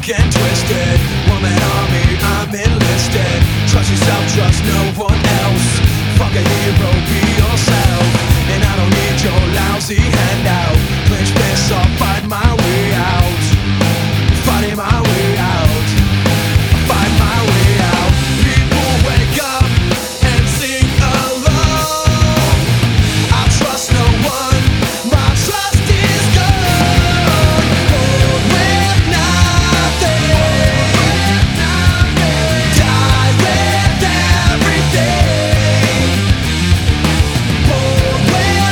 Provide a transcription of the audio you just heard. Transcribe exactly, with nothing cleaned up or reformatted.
sick and twisted. One man army, I'm enlisted. Trust yourself, trust no one.